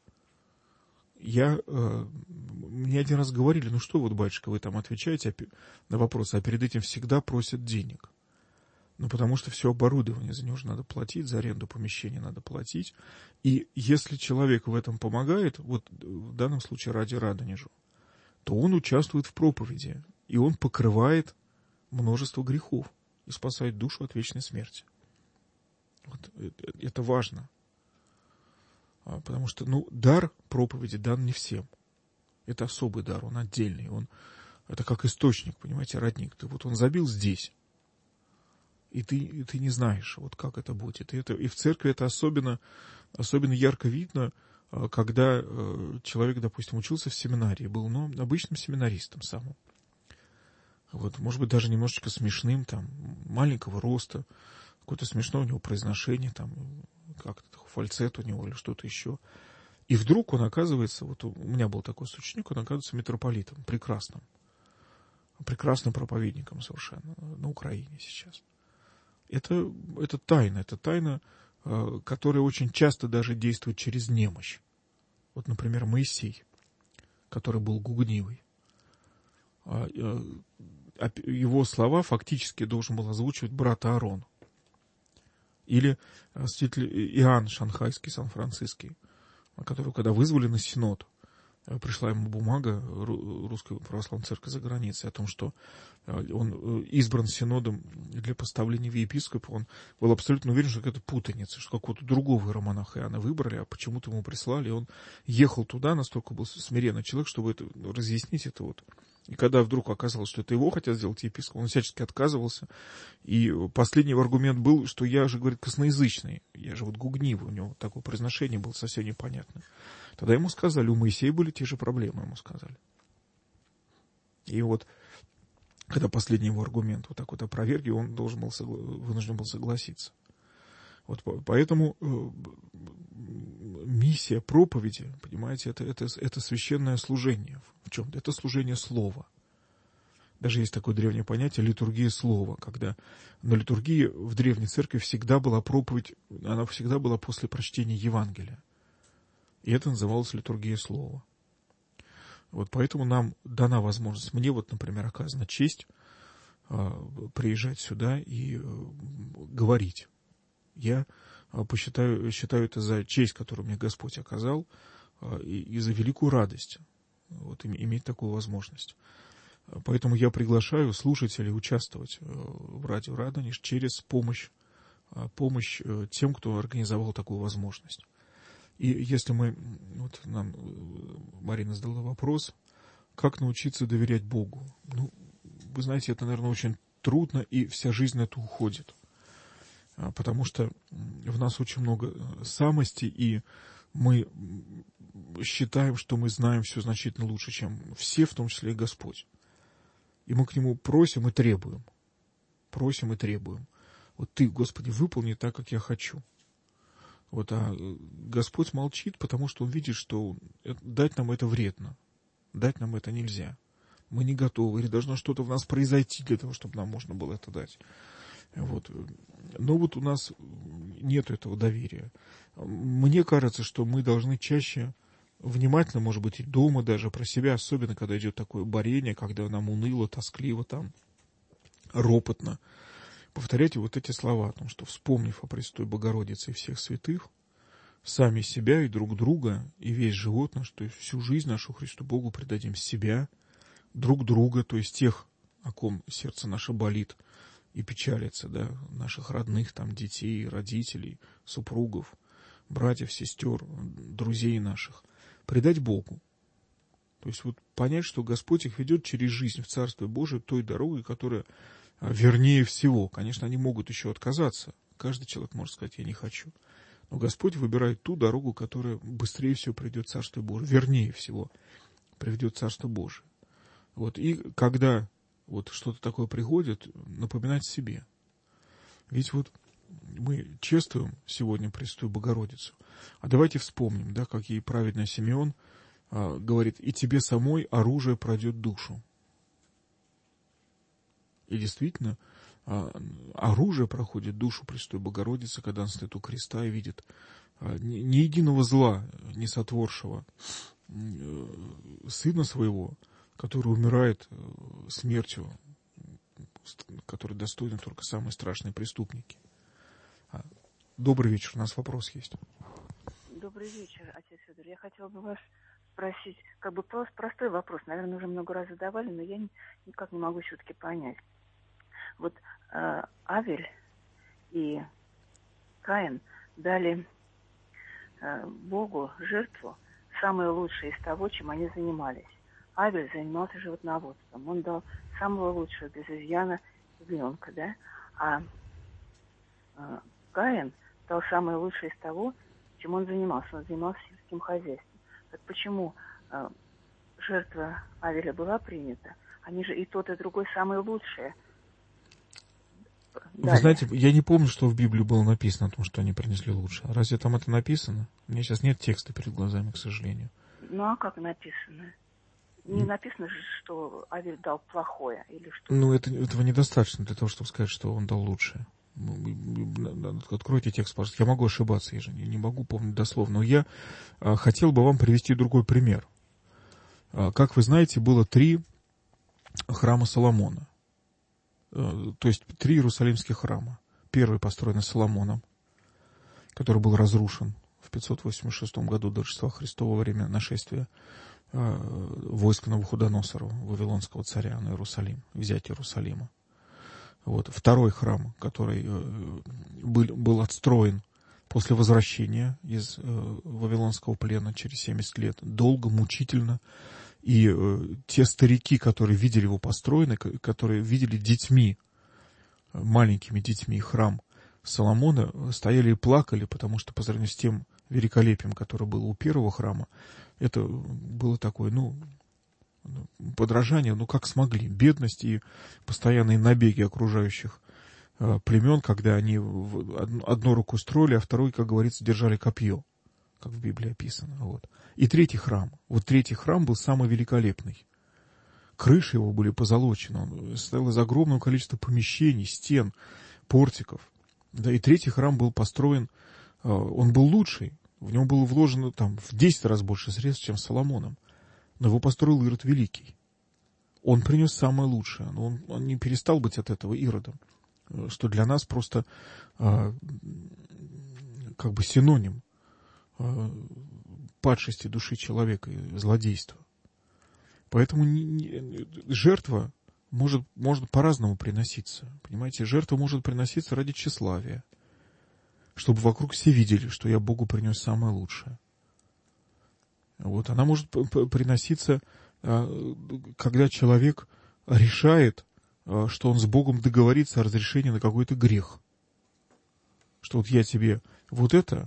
Мне один раз говорили, ну что вот, батюшка, вы там отвечаете на вопросы, а перед этим всегда просят денег. Ну, потому что все оборудование, за него же надо платить, за аренду помещения надо платить. И если человек в этом помогает, вот в данном случае ради Радонежу, то он участвует в проповеди, и он покрывает множество грехов и спасает душу от вечной смерти. Вот, это важно. Потому что, дар проповеди дан не всем. Это особый дар, он отдельный. Это как источник, понимаете, родник. Он забил здесь. И ты не знаешь, вот как это будет. И в церкви это особенно ярко видно, когда человек, допустим, учился в семинарии, был обычным семинаристом самым. Вот, может быть, даже немножечко смешным, там, маленького роста, какое-то смешное у него произношение, там, как-то фальцет у него или что-то еще. И вдруг он оказывается, вот у меня был такой соученик, он оказывается митрополитом, прекрасным проповедником совершенно на Украине сейчас. Это тайна, которая очень часто даже действует через немощь. Вот, например, Моисей, который был гугнивый. Его слова фактически должен был озвучивать брат Аарон. Или святитель Иоанн Шанхайский, Сан-Франциский, который, когда вызвали на синод, пришла ему бумага Русской Православной Церкви за границей о том, что он избран синодом для поставления в епископа. Он был абсолютно уверен, что это путаница, что какого-то другого иеромонаха Иоанна выбрали, а почему-то ему прислали. И он ехал туда, настолько был смиренный человек, чтобы разъяснить это вот. И когда вдруг оказалось, что это его хотят сделать епископом, он всячески отказывался. И последний его аргумент был, что я же, говорит, косноязычный, я же вот гугнивый, у него такое произношение было совсем непонятное. Тогда ему сказали, у Моисея были те же проблемы, ему сказали. И вот, когда последний его аргумент вот так вот опровергли, он вынужден был согласиться. Вот поэтому миссия проповеди, понимаете, это священное служение. В чем-то это служение слова. Даже есть такое древнее понятие литургия слова, когда на литургии в древней церкви всегда была проповедь, она всегда была после прочтения Евангелия. И это называлось литургия слова. Вот поэтому нам дана возможность, мне вот, например, оказана честь приезжать сюда и говорить. Я считаю это за честь, которую мне Господь оказал, и за великую радость вот, иметь такую возможность. Поэтому я приглашаю слушателей участвовать в радио Радонеж через помощь тем, кто организовал такую возможность. И если нам Марина задала вопрос, как научиться доверять Богу? Вы знаете, это, наверное, очень трудно, и вся жизнь на это уходит. Потому что в нас очень много самости, и мы считаем, что мы знаем все значительно лучше, чем все, в том числе и Господь. И мы к Нему просим и требуем. Просим и требуем. Вот Ты, Господи, выполни так, как я хочу. Вот, а Господь молчит, потому что Он видит, что дать нам это вредно. Дать нам это нельзя. Мы не готовы, или должно что-то в нас произойти для того, чтобы нам можно было это дать. Вот. Но вот у нас нет этого доверия. Мне кажется, что мы должны чаще внимательно, может быть, и дома даже про себя, особенно когда идет такое борение, когда нам уныло, тоскливо, там, ропотно, повторять вот эти слова о том, что, вспомнив о Пресвятой Богородице и всех святых, сами себя и друг друга, и весь живот наш, то есть всю жизнь нашу Христу Богу предадим себя, друг друга, то есть тех, о ком сердце наше болит и печалится, да, наших родных, там, детей, родителей, супругов, братьев, сестер, друзей наших, предать Богу. То есть вот понять, что Господь их ведет через жизнь в Царствие Божие той дорогой, которая вернее всего. Конечно, они могут еще отказаться. Каждый человек может сказать, я не хочу. Но Господь выбирает ту дорогу, которая быстрее всего придет в Царство Божие, вернее всего приведет в Царство Божие. Вот. И когда вот что-то такое приходит, напоминать себе. Ведь вот мы чествуем сегодня Пресвятую Богородицу. А давайте вспомним, да, как ей праведный Симеон говорит: «И тебе самой оружие пройдет душу». И действительно, оружие проходит душу Пресвятой Богородицы, когда она стоит у креста и видит ни единого зла, не сотворшего сына своего, который умирает смертью, который достойны только самые страшные преступники. Добрый вечер, у нас вопрос есть. Добрый вечер, отец Федор. Я хотела бы вас спросить, как бы простой вопрос, наверное, уже много раз задавали, но я никак не могу все-таки понять. Вот Авель и Каин дали Богу жертву самое лучшее из того, чем они занимались. Авель занимался животноводством. Он дал самого лучшего, без изъяна, ягненка, да? А Каин дал самое лучшее из того, чем он занимался. Он занимался сельским хозяйством. Так почему жертва Авеля была принята? Они же и тот, и другой самые лучшие. Вы знаете, я не помню, что в Библии было написано о том, что они принесли лучше. Разве там это написано? У меня сейчас нет текста перед глазами, к сожалению. Ну, а как написано? Не написано же, что Авель дал плохое или что? Ну, этого недостаточно для того, чтобы сказать, что он дал лучшее. Откройте текст, пожалуйста. Я могу ошибаться, я же не могу помнить дословно. Но я хотел бы вам привести другой пример. Как вы знаете, было 3 храма Соломона. То есть 3 иерусалимских храма. Первый построен Соломоном, который был разрушен в 586 году до Рождества Христова во время нашествия войск Навуходоносора, вавилонского царя, на Иерусалим, взятие Иерусалима. Вот. Второй храм, который был отстроен после возвращения из вавилонского плена через 70 лет, долго, мучительно. И те старики, которые видели его построенный, которые видели детьми, маленькими детьми храм Соломона, стояли и плакали, потому что по сравнению с тем великолепием, которое было у первого храма, это было такое, подражание, как смогли. Бедность и постоянные набеги окружающих племен, когда они одну руку строили, а второй, как говорится, держали копье, как в Библии описано. Вот. И третий храм. Вот третий храм был самый великолепный. Крыши его были позолочены. Он состоял из огромного количества помещений, стен, портиков. Да, и третий храм был построен, он был лучший. В него было вложено в 10 раз больше средств, чем с Соломоном. Но его построил Ирод Великий. Он принес самое лучшее. Но он не перестал быть от этого Иродом. Что для нас просто синоним падшести души человека и злодейства. Поэтому жертва может по-разному приноситься. Понимаете, жертва может приноситься ради тщеславия, чтобы вокруг все видели, что я Богу принес самое лучшее. Вот. Она может приноситься, когда человек решает, что он с Богом договорится о разрешении на какой-то грех. Что вот я тебе вот это,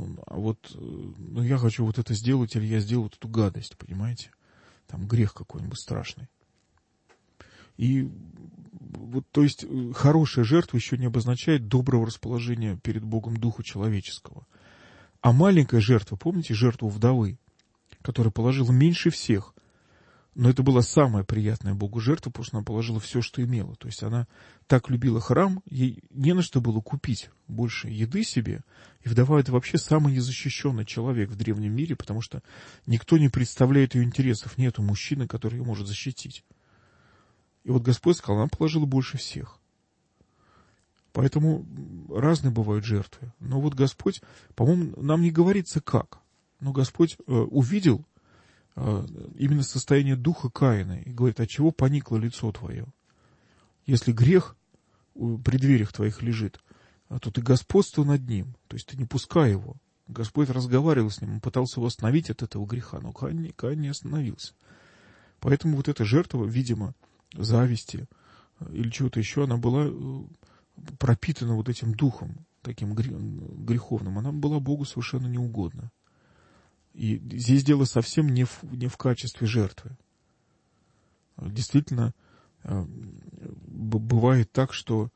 я хочу вот это сделать, или я сделаю вот эту гадость, понимаете? Там грех какой-нибудь страшный. И то есть хорошая жертва еще не обозначает доброго расположения перед Богом духа человеческого. А маленькая жертва, помните жертву вдовы, которая положила меньше всех, но это была самая приятная Богу жертва, потому что она положила все, что имела. То есть она так любила храм, ей не на что было купить больше еды себе. И вдова — это вообще самый незащищенный человек в древнем мире, потому что никто не представляет ее интересов. Нету мужчины, который ее может защитить. И вот Господь сказал, она положила больше всех. Поэтому разные бывают жертвы. Но вот Господь, по-моему, нам не говорится как. Но Господь увидел именно состояние духа Каина и говорит, от чего поникло лицо твое? Если грех при дверях твоих лежит, то ты господствуй над ним, то есть ты не пускай его. Господь разговаривал с ним, он пытался его остановить от этого греха, но Каин не остановился. Поэтому вот эта жертва, видимо, зависти или чего-то еще, она была пропитана вот этим духом, таким греховным, она была Богу совершенно неугодна. И здесь дело совсем не в качестве жертвы. Действительно, бывает так, что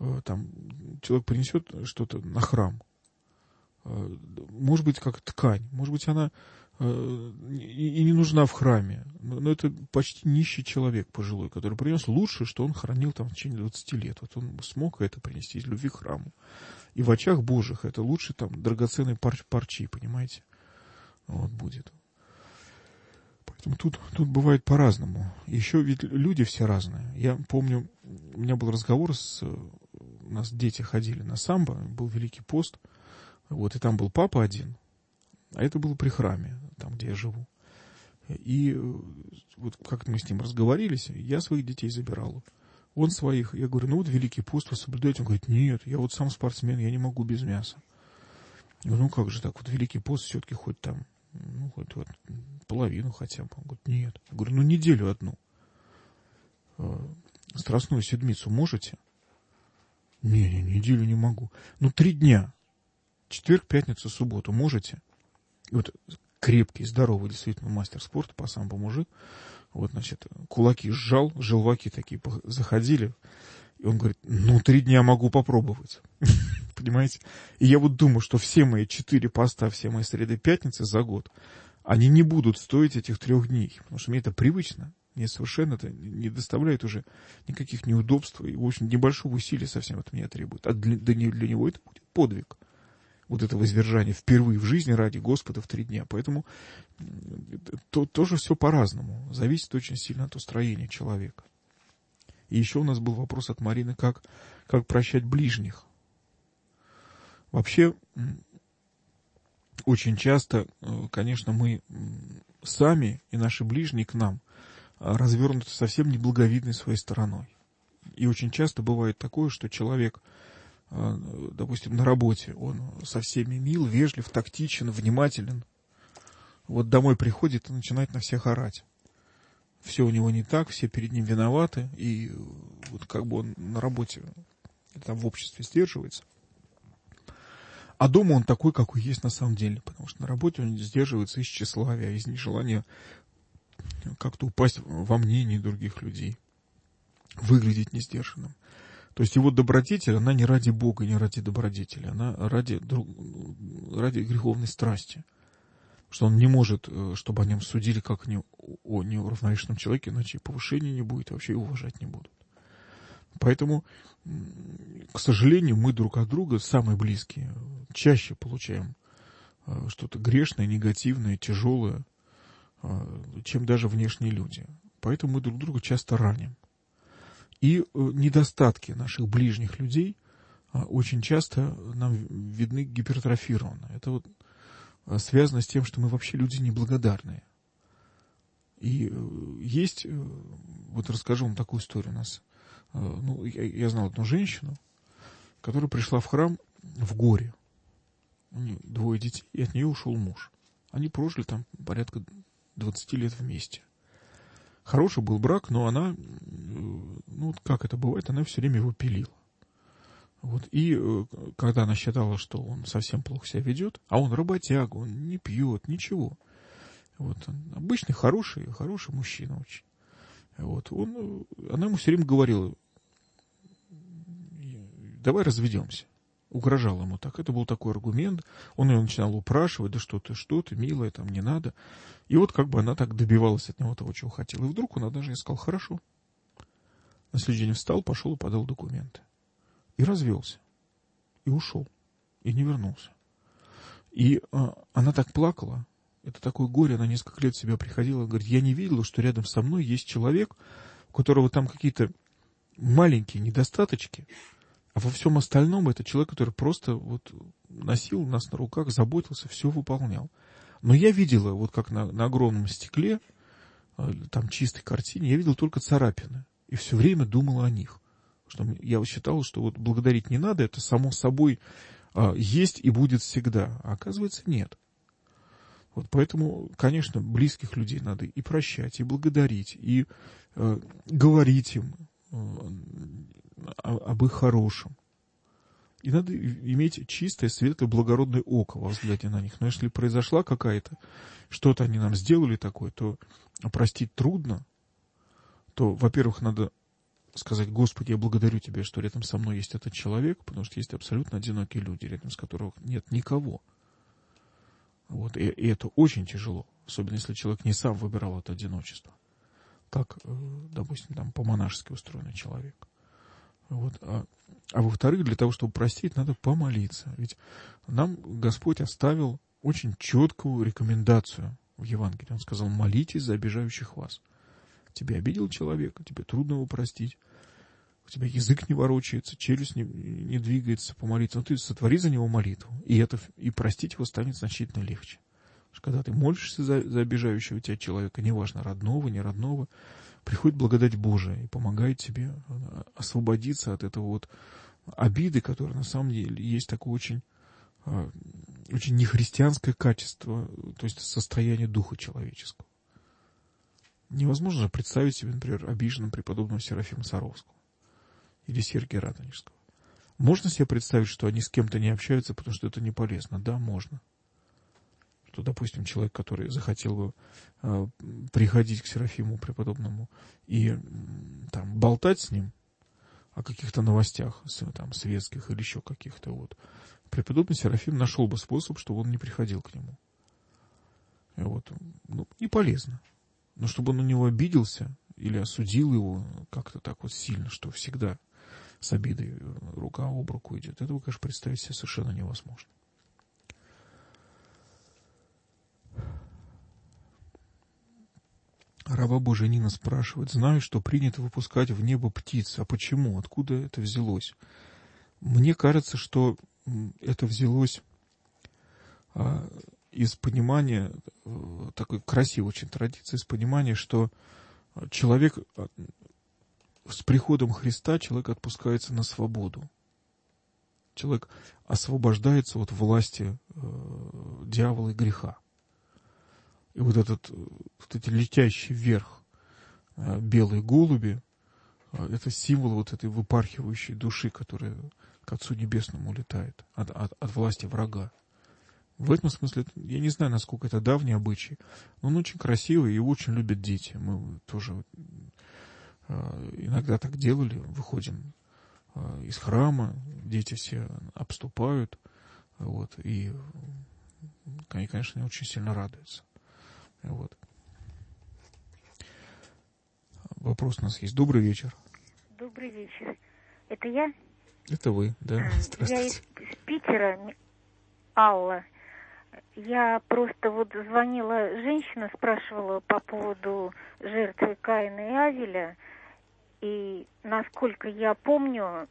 там человек принесет что-то на храм, может быть, как ткань, может быть, она и не нужна в храме, но это почти нищий человек пожилой, который принес лучшее, что он хранил там в течение 20 лет. Вот он смог это принести из любви к храму. И в очах Божьих это лучше там драгоценной парчи, понимаете? Вот будет. Поэтому тут бывает по-разному. Еще ведь люди все разные. Я помню, у меня был разговор у нас дети ходили на самбо, был Великий пост, вот, и там был папа один, а это было при храме, там, где я живу. И вот как мы с ним разговорились, я своих детей забирал. Он своих. Я говорю, ну вот Великий пост вы соблюдаете? Он говорит, нет, я вот сам спортсмен, я не могу без мяса. Я говорю, ну как же так, вот Великий пост все-таки хоть там, ну хоть вот половину хотя бы. Он говорит, нет. Я говорю, ну неделю одну. Страстную седмицу можете? Не, неделю не могу. Ну 3 дня. Четверг, пятницу, субботу можете? И вот крепкий, здоровый, действительно мастер спорта по самбо мужик. Вот, значит, кулаки сжал, желваки такие заходили. И он говорит, ну 3 дня могу попробовать. Понимаете? И я вот думаю, что все мои 4 поста, все мои среды, пятницы за год, они не будут стоить этих 3 дней. Потому что мне это привычно. Мне совершенно это не доставляет уже никаких неудобств. И, в общем, небольшого усилия совсем это меня требует. А для него это будет подвиг. Вот это воздержание впервые в жизни ради Господа в 3 дня. Поэтому тоже все по-разному. Зависит очень сильно от устроения человека. И еще у нас был вопрос от Марины, как прощать ближних. Вообще, очень часто, конечно, мы сами и наши ближние к нам развернуты совсем неблаговидной своей стороной. И очень часто бывает такое, что человек, допустим, на работе, он со всеми мил, вежлив, тактичен, внимателен. Вот домой приходит и начинает на всех орать. Все у него не так, все перед ним виноваты, и вот как бы он на работе, там в обществе сдерживается. А дома он такой, какой есть на самом деле, потому что на работе он сдерживается из тщеславия, из нежелания как-то упасть во мнении других людей, выглядеть несдержанным. То есть его добродетель, она не ради Бога, не ради добродетели, она ради греховной страсти. Что он не может, чтобы о нем судили как о неуравновешенном человеке, иначе и повышения не будет, и вообще его уважать не будут. Поэтому, к сожалению, мы друг от друга, самые близкие, чаще получаем что-то грешное, негативное, тяжелое, чем даже внешние люди. Поэтому мы друг друга часто раним. И недостатки наших ближних людей очень часто нам видны гипертрофированно. Это вот связано с тем, что мы вообще люди неблагодарные. И есть, вот расскажу вам такую историю у нас. Ну, я знал одну женщину, которая пришла в храм в горе. У нее 2 детей, и от нее ушел муж. Они прожили там порядка 20 лет вместе. Хороший был брак, но она, ну, как это бывает, она все время его пилила. Вот. И когда она считала, что он совсем плохо себя ведет, а он работяга, он не пьет, ничего. Вот. Обычный хороший мужчина очень. Вот. Она ему все время говорила, давай разведемся. Угрожала ему так. Это был такой аргумент. Он ее начинал упрашивать, да что ты, милая, там не надо. И вот как бы она так добивалась от него того, чего хотела. И вдруг он однажды сказал, хорошо. На следующий день встал, пошел и подал документы. И развелся. И ушел. И не вернулся. И она так плакала. Это такое горе, она несколько лет в себя приходила. Говорит, я не видела, что рядом со мной есть человек, у которого там какие-то маленькие недостаточки, а во всем остальном это человек, который просто вот носил нас на руках, заботился, все выполнял. Но я видела, вот как на огромном стекле, там чистой картине, я видел только царапины. И все время думала о них. Что я считал, что вот благодарить не надо, это само собой есть и будет всегда. А оказывается, нет. Вот поэтому, конечно, близких людей надо и прощать, и благодарить, и говорить им об их хорошем. И надо иметь чистое, светлое, благородное око во взгляде на них. Но если произошла какая-то, что-то они нам сделали такое, то простить трудно, то, во-первых, надо сказать: Господи, я благодарю Тебя, что рядом со мной есть этот человек, потому что есть абсолютно одинокие люди, рядом с которыми нет никого. Вот. И это очень тяжело, особенно если человек не сам выбирал это одиночество. Так, допустим, там по-монашески устроенный человек. Вот. А во-вторых, для того, чтобы простить, надо помолиться. Ведь нам Господь оставил очень четкую рекомендацию в Евангелии. Он сказал: молитесь за обижающих вас. Тебя обидел человек, тебе трудно его простить, у тебя язык не ворочается, челюсть не двигается, помолиться. Но ты сотвори за него молитву, и простить его станет значительно легче. Потому что когда ты молишься за обижающего тебя человека, неважно, родного, не родного, приходит благодать Божия и помогает тебе освободиться от этого вот обиды, которая на самом деле есть такое очень нехристианское качество, то есть состояние духа человеческого. Невозможно представить себе, например, обиженным преподобного Серафима Саровского или Сергия Радонежского. Можно себе представить, что они с кем-то не общаются, потому что это не полезно? Да, можно. Что, допустим, человек, который захотел бы приходить к Серафиму преподобному и там болтать с ним о каких-то новостях, там, светских или еще каких-то, вот, преподобный Серафим нашел бы способ, чтобы он не приходил к нему. И вот, не полезно. Но чтобы он на него обиделся или осудил его как-то так вот сильно, что всегда с обидой рука об руку идет, этого, конечно, представить себе совершенно невозможно. Раба Божия Нина спрашивает: знаю, что принято выпускать в небо птиц. А почему? Откуда это взялось? Мне кажется, что это взялось из понимания, такой красивой очень традиции, из понимания, что человек, с приходом Христа человек отпускается на свободу. Человек освобождается от власти дьявола и греха. И вот эти летящие вверх белые голуби, это символ вот этой выпархивающей души, которая к Отцу Небесному улетает от власти врага. В этом смысле, я не знаю, насколько это давний обычай, но он очень красивый, и его очень любят дети. Мы тоже иногда так делали, выходим из храма, дети все обступают, вот, и, конечно, они очень сильно радуются. Вот. Вопрос у нас есть. Добрый вечер. Добрый вечер. Это я? Это вы, да. Здравствуйте. Я из Питера, Алла. Я просто вот звонила, женщина спрашивала по поводу жертвы Каина и Авеля. И, насколько я помню,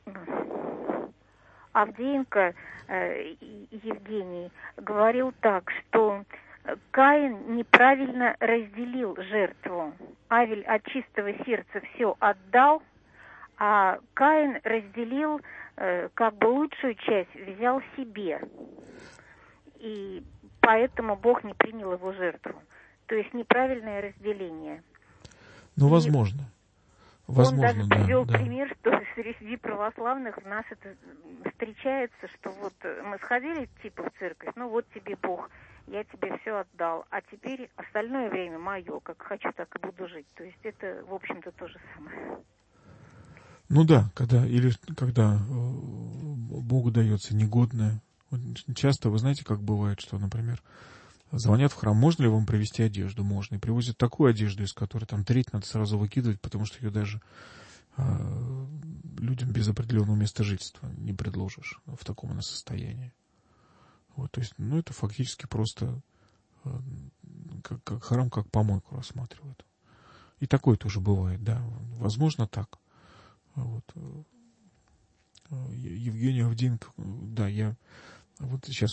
Авдеенко Евгений говорил так, что Каин неправильно разделил жертву. Авель от чистого сердца все отдал, а Каин разделил, как бы лучшую часть взял себе. И поэтому Бог не принял его жертву. То есть неправильное разделение. Ну, возможно. Он даже привел пример, что среди православных у нас это встречается, что вот мы сходили типа в церковь, ну вот тебе Бог, я тебе все отдал, а теперь остальное время мое, как хочу, так и буду жить. То есть это, в общем-то, то же самое. Ну да, когда Богу дается негодное. Часто, вы знаете, как бывает, что, например, звонят в храм: можно ли вам привезти одежду? Можно. И привозят такую одежду, из которой там треть надо сразу выкидывать, потому что ее даже людям без определенного места жительства не предложишь в таком она состоянии. Вот, то есть, это фактически просто как храм, как помойку рассматривают. И такое тоже бывает, да. Возможно, так. Вот. Евгений Авдеенко, да, я вот сейчас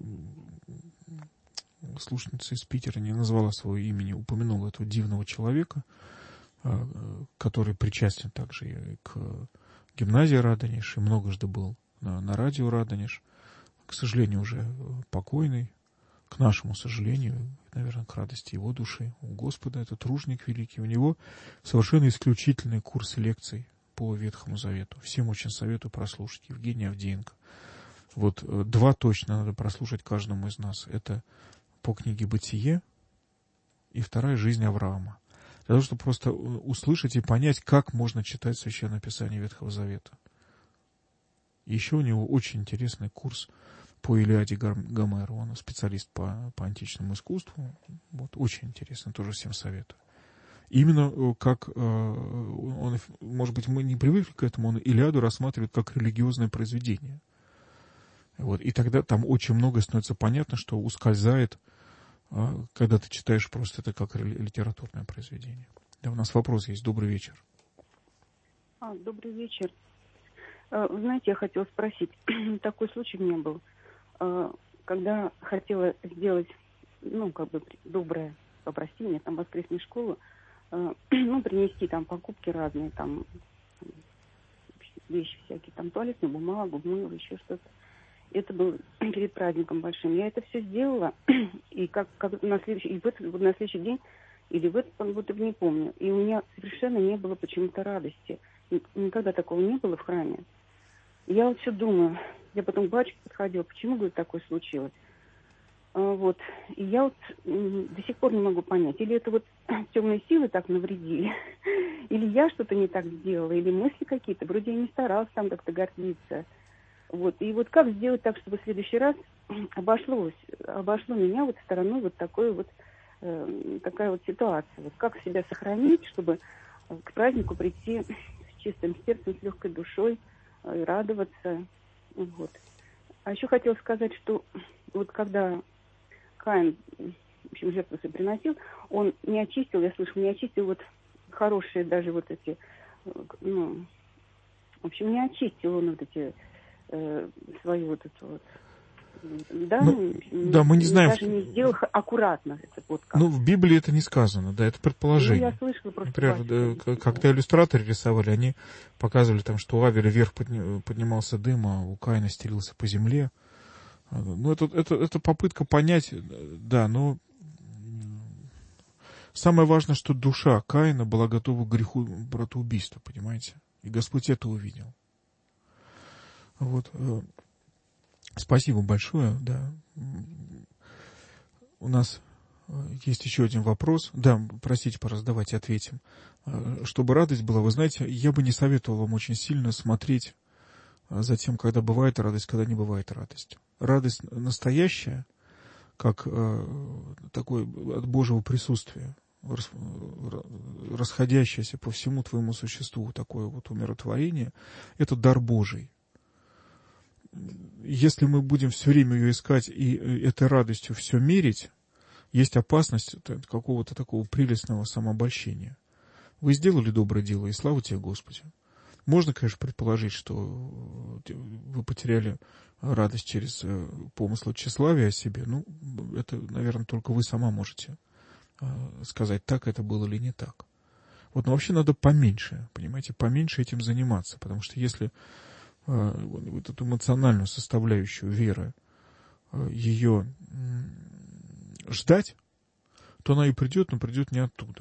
слушательница из Питера не назвала своего имени, упомянула этого дивного человека, который причастен также и к гимназии Радонеж, и многожды был на радио Радонеж, к сожалению, уже покойный, к нашему сожалению, наверное, к радости его души. У Господа это труженик великий, у него совершенно исключительные курсы лекций по Ветхому Завету. Всем очень советую прослушать. Евгений Авдеенко. Вот 2 точно надо прослушать каждому из нас. Это по книге «Бытие» и 2 «Жизнь Авраама». для того, чтобы просто услышать и понять, как можно читать Священное Писание Ветхого Завета. Еще у него очень интересный курс по Илиаде Гомеру. Он специалист по античному искусству. Вот, очень интересно, тоже всем советую. Именно как он, может быть, мы не привыкли к этому, он Илиаду рассматривает как религиозное произведение. Вот, и тогда там очень многое становится понятно, что ускользает, когда ты читаешь просто это как литературное произведение. Да, у нас вопрос есть. Добрый вечер. Добрый вечер. Вы знаете, я хотела спросить, такой случай у меня был, когда хотела сделать, доброе, попросить меня, там, воскресную школу, принести там покупки разные, там, вещи всякие, там, туалетную бумагу, мыло, еще что-то. Это было перед праздником большим. Я это все сделала, и как на следующий день, или в этот, как будто бы не помню, и у меня совершенно не было почему-то радости. Никогда такого не было в храме. Я вот все думаю, я потом к батюшке подходила, почему, говорит, такое случилось. Вот. И я вот до сих пор не могу понять, или это вот темные силы так навредили, или я что-то не так сделала, или мысли какие-то, вроде я не старалась там как-то гордиться. Вот. И вот как сделать так, чтобы в следующий раз обошло меня вот стороной вот такая вот ситуация. Вот как себя сохранить, чтобы к празднику прийти с чистым сердцем, с легкой душой и радоваться. Вот. А еще хотела сказать, что вот когда Каин, в общем, жертву свою приносил, он не очистил, я слышу, не очистил вот хорошие даже вот эти, в общем, не очистил он вот эти свою вот эту вот, мы не знаем. Даже не сделал аккуратно. Это вот как. В Библии это не сказано, да, это предположение. Я слышала просто. Например, когда иллюстраторы рисовали, они показывали там, что у Авеля вверх поднимался дым, а у Каина стелился по земле. Это попытка понять, да, но самое важное, что душа Каина была готова к греху братоубийства, понимаете? И Господь это увидел. Вот. Спасибо большое, да. У нас есть еще один вопрос. Да, простите, пожалуйста, давайте ответим. Чтобы радость была, вы знаете, я бы не советовал вам очень сильно смотреть за тем, когда бывает радость, когда не бывает радость. Радость настоящая, как такое от Божьего присутствия, расходящееся по всему твоему существу, такое вот умиротворение, это дар Божий. Если мы будем все время ее искать и этой радостью все мерить, есть опасность какого-то такого прелестного самообольщения. Вы сделали доброе дело, и слава тебе, Господи. Можно, конечно, предположить, что вы потеряли радость через помыслы тщеславия о себе. Это, наверное, только вы сама можете сказать, так это было или не так. Но вообще надо поменьше, понимаете, поменьше этим заниматься, потому что если вот эту эмоциональную составляющую веры, ее ждать, то она и придет, но придет не оттуда.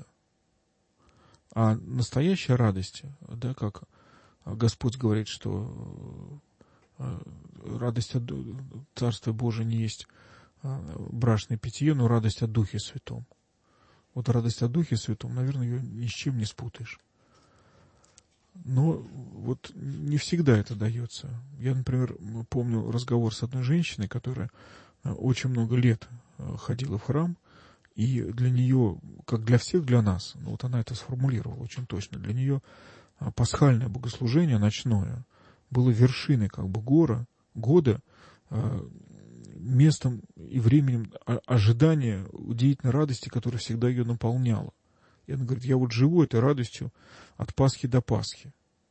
А настоящая радость, да, как Господь говорит, что радость от Царства Божия не есть брачное питье, но радость от Духе Святом. Вот радость от Духе Святом, наверное, ее ни с чем не спутаешь. Но вот не всегда это дается. Я, например, помню разговор с одной женщиной, которая очень много лет ходила в храм, и для нее, как для всех, для нас, вот она это сформулировала очень точно, для нее пасхальное богослужение ночное было вершиной года, местом и временем ожидания удивительной радости, которая всегда ее наполняла. И она говорит, я вот живу этой радостью от Пасхи до Пасхи.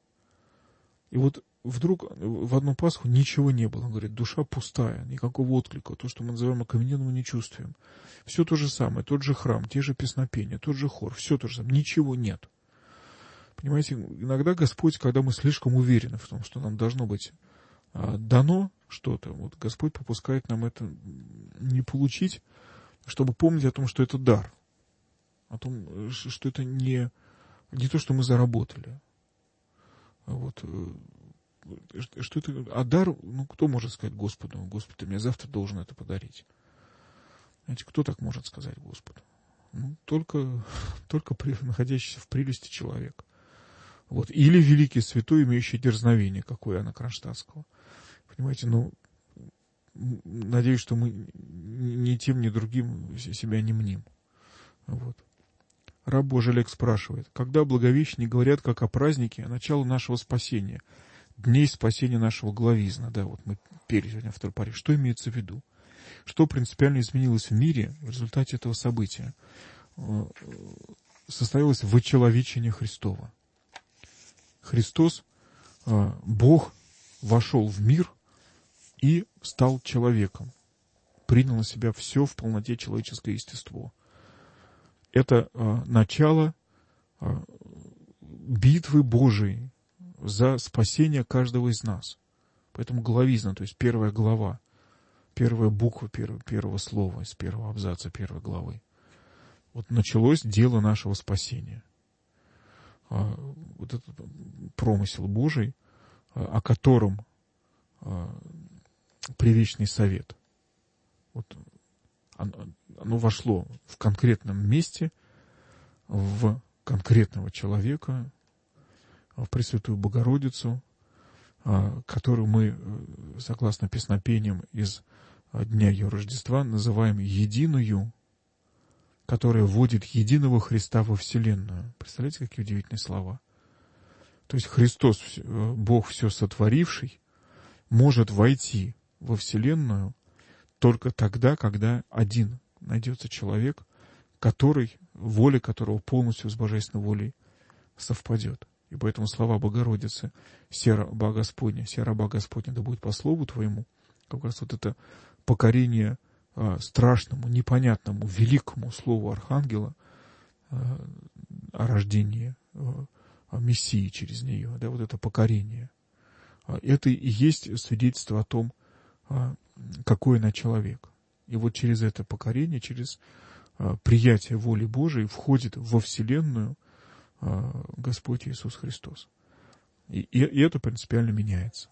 И вот вдруг в одну Пасху ничего не было. Он говорит, душа пустая, никакого отклика. То, что мы называем окаменелым, не чувствуем. Все то же самое, тот же храм, те же песнопения, тот же хор, все то же самое, ничего нет. Понимаете, иногда Господь, когда мы слишком уверены в том, что нам должно быть дано что-то, вот Господь попускает нам это не получить, чтобы помнить о том, что это дар. О том, что это не то, что мы заработали. Вот. Что это, а дар, кто может сказать Господу, Господи, ты мне завтра должен это подарить? Знаете, кто так может сказать Господу? Только только находящийся в прелести человек. Вот. Или великий святой, имеющий дерзновение, как у Иоанна Кронштадтского. Понимаете, надеюсь, что мы ни тем, ни другим себя не мним. Вот. Раб Божий Олег спрашивает, когда Благовещение говорят как о празднике, о начале нашего спасения, дней спасения нашего главизна, да, вот мы пели сегодня в тропаре, что имеется в виду? Что принципиально изменилось в мире в результате этого события? Состоялось вычеловечение Христова. Христос, Бог, вошел в мир и стал человеком, принял на себя все в полноте человеческое естество. Это начало битвы Божией за спасение каждого из нас. Поэтому главизна, то есть первая глава, первая буква первого слова из первого абзаца первой главы. Вот началось дело нашего спасения. Вот этот промысел Божий, о котором Привечный совет. Вот оно вошло в конкретном месте, в конкретного человека, в Пресвятую Богородицу, которую мы, согласно песнопениям из Дня ее Рождества, называем единую, которая вводит единого Христа во Вселенную. Представляете, какие удивительные слова? То есть Христос, Бог все сотворивший, может войти во Вселенную только тогда, когда один найдется человек, воля которого полностью с божественной волей совпадет. И поэтому слова Богородицы «Се раба Господня, да будет по слову Твоему», как раз вот это покорение страшному, непонятному, великому слову Архангела о рождении Мессии через нее, да, вот это покорение. Это и есть свидетельство о том, какой она человек. И вот через это покорение, через приятие воли Божией входит во Вселенную Господь Иисус Христос. И это принципиально меняется.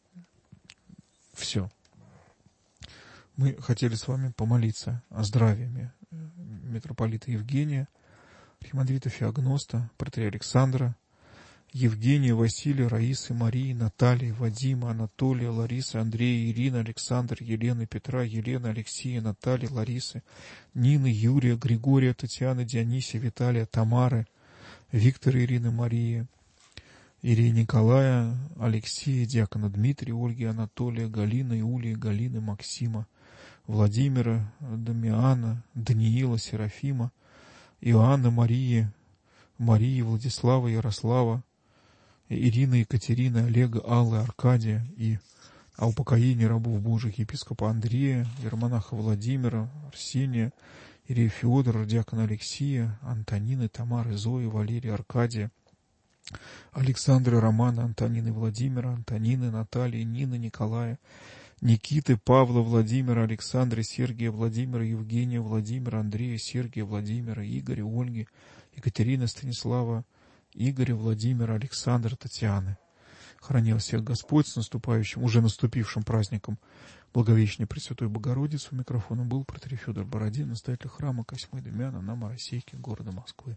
Все. Мы хотели с вами помолиться о здравии митрополита Евгения, архимандрита Феогноста, патриарха Александра, Евгения, Василия, Раисы, Марии, Натальи, Вадима, Анатолия, Ларисы, Андрея, Ирины, Александр, Елены, Петра, Елены, Алексея, Натальи, Ларисы, Нины, Юрия, Григория, Татьяны, Дионисия, Виталия, Тамары, Виктора, Ирины, Марии, Ирии, Николая, Алексея, диакона Дмитрия, Ольги, Анатолия, Галины, Иулии, Галины, Максима, Владимира, Дамиана, Даниила, Серафима, Иоанна, Марии, Владислава, Ярослава, Ирины, Екатерины, Олега, Аллы, Аркадия и о упокоении рабов Божьих епископа Андрея, иеромонаха Владимира, Арсения, Иерея Феодора, диакона Алексия, Антонины, Тамары, Зои, Валерия, Аркадия, Александра, Романа, Антонины, Владимира, Антонины, Натальи, Нины, Николая, Никиты, Павла, Владимира, Александра, Сергия, Владимира, Евгения, Владимира, Андрея, Сергия, Владимира, Игоря, Ольги, Екатерины, Станислава, Игоря, Владимира, Александра, Татьяны. Храни всех Господь с наступающим, уже наступившим праздником Благовещения Пресвятой Богородицы. У микрофона был протоиерей Федор Бородин, настоятель храма Косьмы Демьяна на Моросейке города Москвы.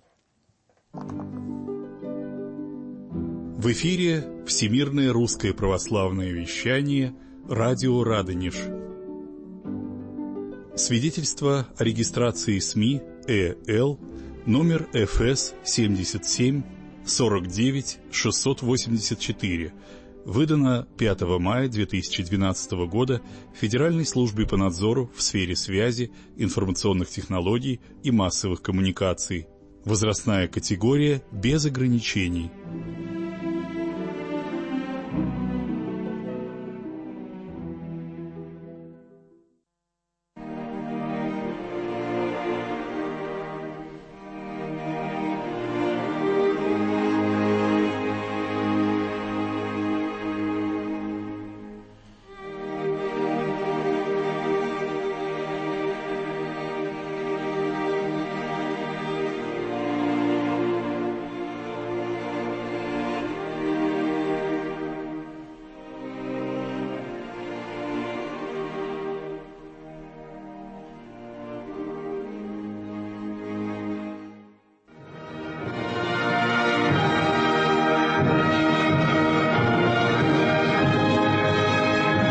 В эфире Всемирное русское православное вещание «Радио Радонеж». Свидетельство о регистрации СМИ ЭЛ номер ФС 77 49 684, выдано 5 мая 2012 года Федеральной службе по надзору в сфере связи, информационных технологий и массовых коммуникаций. Возрастная категория без ограничений.